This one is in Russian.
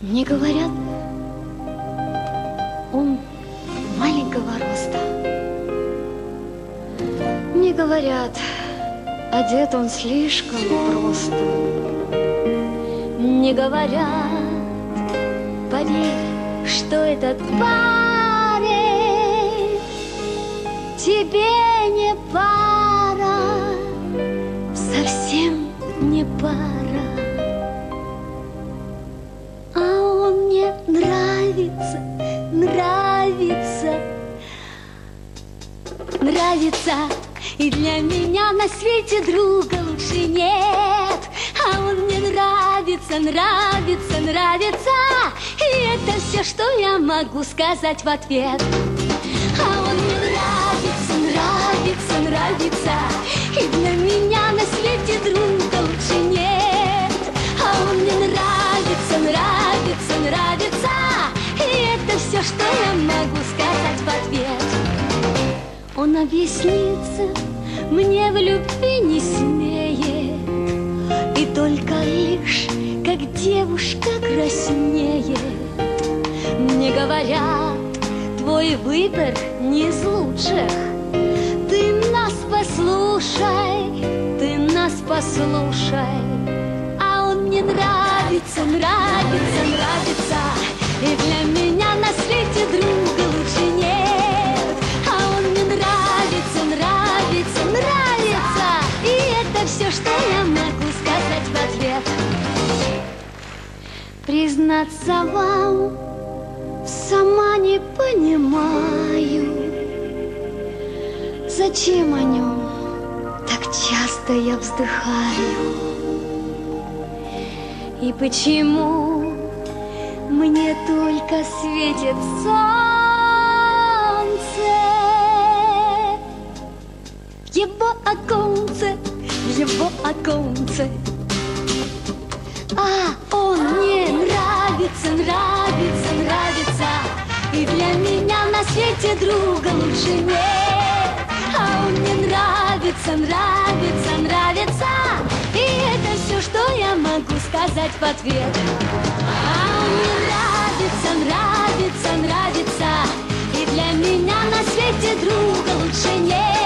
Мне говорят, он маленького роста. Мне говорят, одет он слишком просто. Мне говорят, поверь, что этот парень тебе не пара, совсем не пара. А он мне нравится, нравится, нравится. И для меня на свете друга лучше нет. А он мне нравится, нравится, нравится. И это все, что я могу сказать в ответ. А он мне нравится, нравится, нравится. И для меня на свете друга лучше нет. А он мне нравится, нравится, нравится. И это все, что я могу сказать в ответ. Он объяснится мне в любви не смеет, и только лишь, как девушка краснеет. Мне говорят, твой выбор не из лучших. Ты нас послушай, ты нас послушай. А он мне нравится, нравится, нравится. И для меня на свете друга лучше нет. А он мне нравится, нравится, нравится. И это все, что я могу сказать в ответ. Признаться вам, сама не понимаю, зачем о нем так часто я вздыхаю. И почему мне только светит солнце в его оконце, в его оконце. А он мне нравится, нравится, нравится. И для меня на свете друга лучше нет. А он мне нравится, нравится, нравится. И это все, что я могу сказать в ответ. А он мне нравится, нравится, нравится. И для меня на свете друга лучше нет.